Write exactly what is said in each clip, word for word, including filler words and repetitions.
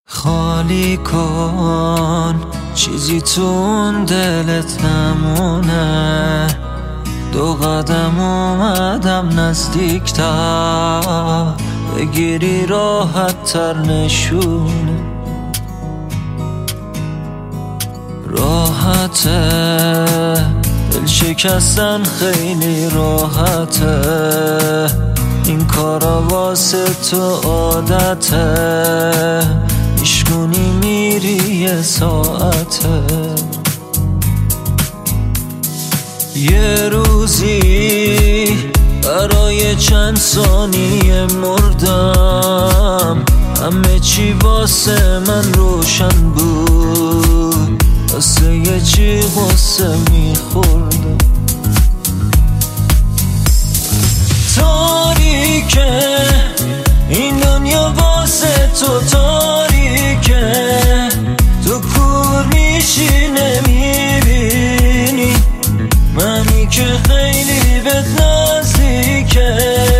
خالی کن چیزی تو اون دلت نمونه، دو قدم اومدم نزدیکتر، بگیری راحت تر نشونه. راحته دل شکستن خیلی راحته، این کارا واسه تو عادته، میشکنی میری یه ساعته. یه روزی برای چند ثانیه مردم، همه چی واسه من روشن بود، واسه یه چی غصه میخوردم. تاریکه این دنیا واسه تو تاریکه، تو کور میشی نمیبینی منی که خیلی بهت نزدیکه.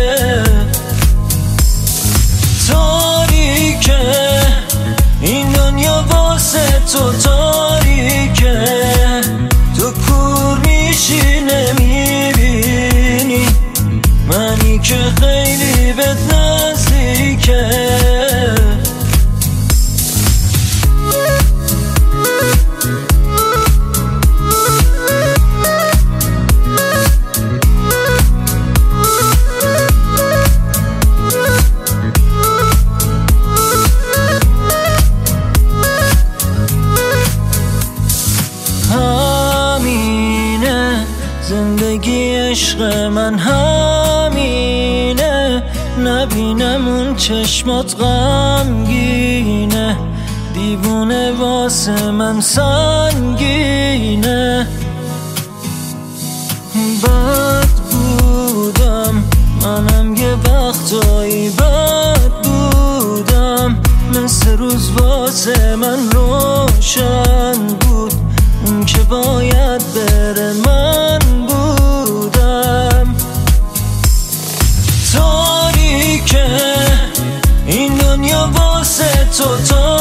تاریکه این دنیا واسه تو تاریکه، تو کور میشی نمیبینی منی که خیلی بهت نزدیکه. همینه زندگی عشق من، همینه نبینم اون چشمات غمگینه، دیوونه واسه من سنگینه. بد بودم منم یه وقتایی، بد بودم مثل روز واسه من روشن بود، اون که باید بره من بودم. تاریکه این دنیا واسه تو تاریکه،